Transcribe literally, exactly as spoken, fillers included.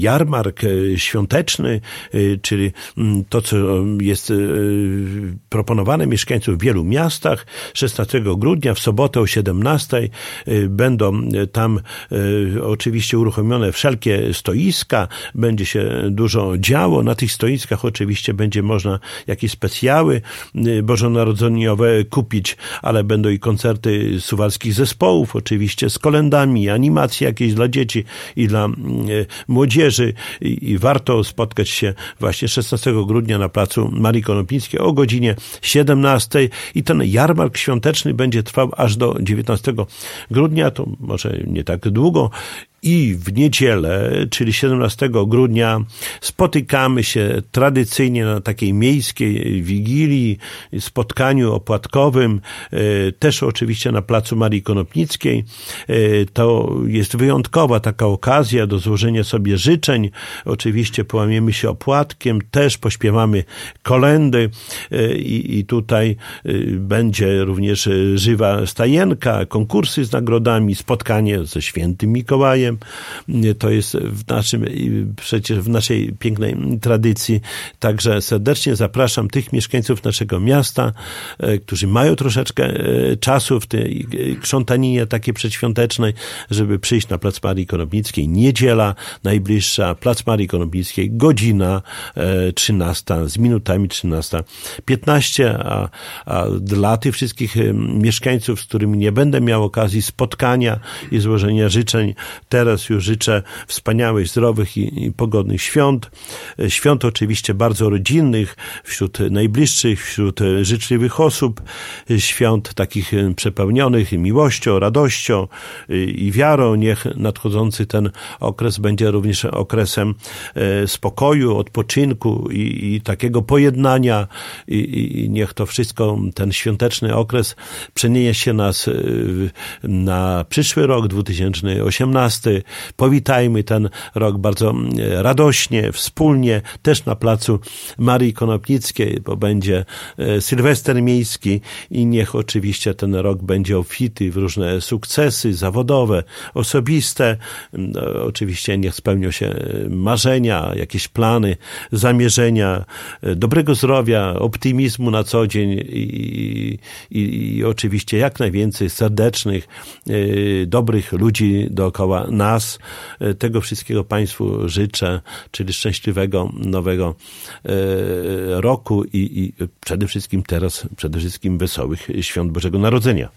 jarmark świąteczny, czyli to, co jest proponowane mieszkańcom w wielu miastach. szesnastego grudnia w sobotę o siedemnastej będą tam oczywiście uruchomione wszelkie stoiska, będzie się dużo działo. Na tych stoiskach oczywiście będzie można jakieś specjały bożonarodzeniowe kupić, ale będą i koncerty suwalskich zespołów, oczywiście z kolędami, animacje jakieś dla dzieci i dla młodzieży i warto spotkać się właśnie szesnastego grudnia na placu Marii Konopnickiej o godzinie siedemnastej i ten jarmark świąteczny będzie trwał aż do dziewiętnastego grudnia, to może nie tak długo. I w niedzielę, czyli siedemnastego grudnia, spotykamy się tradycyjnie na takiej miejskiej wigilii, spotkaniu opłatkowym, też oczywiście na placu Marii Konopnickiej. To jest wyjątkowa taka okazja do złożenia sobie życzeń. Oczywiście połamiemy się opłatkiem, też pośpiewamy kolędy i, i tutaj będzie również żywa stajenka, konkursy z nagrodami, spotkanie ze świętym Mikołajem. To jest w naszym, przecież w naszej pięknej tradycji. Także serdecznie zapraszam tych mieszkańców naszego miasta, którzy mają troszeczkę czasu w tej krzątaninie takiej przedświątecznej, żeby przyjść na plac Marii Konopnickiej. Niedziela najbliższa, plac Marii Konopnickiej, godzina trzynasta, z minutami trzynasta piętnaście, a, a dla tych wszystkich mieszkańców, z którymi nie będę miał okazji spotkania i złożenia życzeń, teraz już życzę wspaniałych, zdrowych i, i pogodnych świąt. Świąt oczywiście bardzo rodzinnych, wśród najbliższych, wśród życzliwych osób. Świąt takich przepełnionych miłością, radością i wiarą. Niech nadchodzący ten okres będzie również okresem spokoju, odpoczynku i, i takiego pojednania i, i niech to wszystko, ten świąteczny okres przeniesie nas na przyszły rok, dwa tysiące osiemnasty. Powitajmy ten rok bardzo radośnie, wspólnie, też na placu Marii Konopnickiej, bo będzie Sylwester miejski i niech oczywiście ten rok będzie obfity w różne sukcesy zawodowe, osobiste. Oczywiście niech spełnią się marzenia, jakieś plany, zamierzenia, dobrego zdrowia, optymizmu na co dzień i, i, i oczywiście jak najwięcej serdecznych, dobrych ludzi dookoła nas. Tego wszystkiego Państwu życzę, czyli szczęśliwego nowego roku i, i przede wszystkim teraz, przede wszystkim wesołych świąt Bożego Narodzenia.